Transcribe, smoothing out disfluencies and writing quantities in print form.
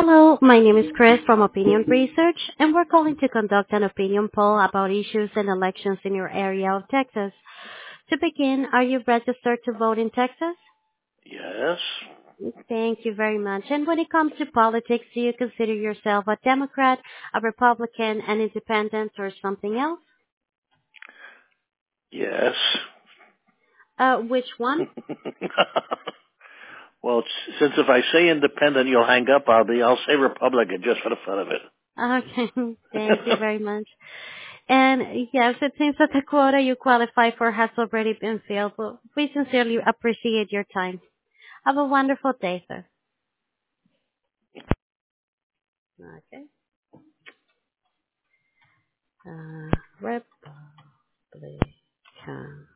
Hello, my name is Chris from Opinion Research, and we're calling to conduct an opinion poll about issues and elections in your area of Texas. To begin, are you registered to vote in Texas? Yes. Thank you very much. And when it comes to politics, do you consider yourself a Democrat, a Republican, an independent, or something else? Yes. Which one? Well, since if I say independent, you'll hang up. I'll say Republican just for the fun of it. Okay, thank you very much. And yes, it seems that the quota you qualify for has already been filled, but we sincerely appreciate your time. Have a wonderful day, sir. Okay. Republican.